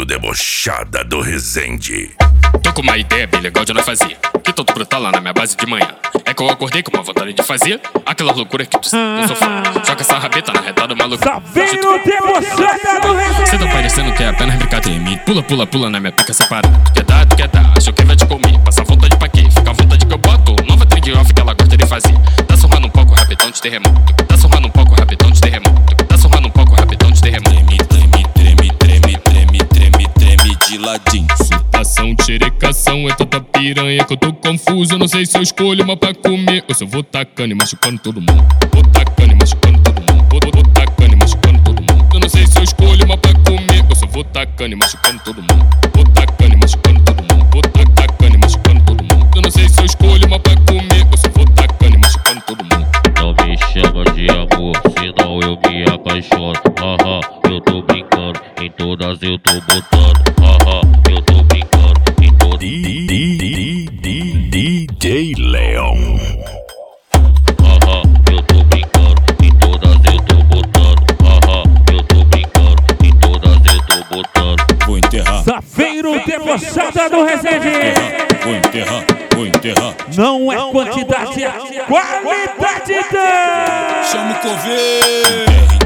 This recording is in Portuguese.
debochada do Resende. Tô com uma ideia bem legal de nós fazer, que tô brotar lá na minha base de manhã. É que eu acordei com uma vontade de fazer aquela loucura que tu eu sou fã. Joga essa rabeta na reta do maluco. Saveiro debochada do Resende. Cê tá parecendo que é apenas brincadeira. Pula, pula, pula na minha pica separada. Tu quer dar, achou que vai te comer. Passa vontade pra quê? Fica à vontade que eu boto. Nova trend off que ela gosta de fazer. Tá surrando um pouco, rabetão de terremoto. Tá surrando um pouco, rabetão de terremoto. Tá surrando um pouco, rabetão de terremoto. Treme de ladinho. Citação, xerecação, é tanta piranha que eu tô confuso. Eu não sei se eu escolho uma pra comer ou se eu vou tacando e machucando todo mundo. Vou tacando e machucando todo mundo. Vou tacando e machucando todo mundo. Eu não sei se eu escolho uma pra comer ou se eu vou tacando e machucando todo mundo. Vou tacando e machucando todo mundo. Vou tacando e machucando todo mundo. Eu não sei se eu escolho uma pra comer ou se eu vou tacando e machucando todo mundo. Não me chama de amor, senão eu me apaixono. Haha, eu tô brincando, em todas eu tô botando. Haha, eu tô brincando, em todas. DJ Leão. Haha, eu tô brincando, em todas eu tô botando. Haha, eu tô brincando, em todas eu tô botando. Vou enterrar, Saveiro debochada do Resende. vou enterrar, vou enterrar. Não é quantidade, é qualidade. Chama o coveiro.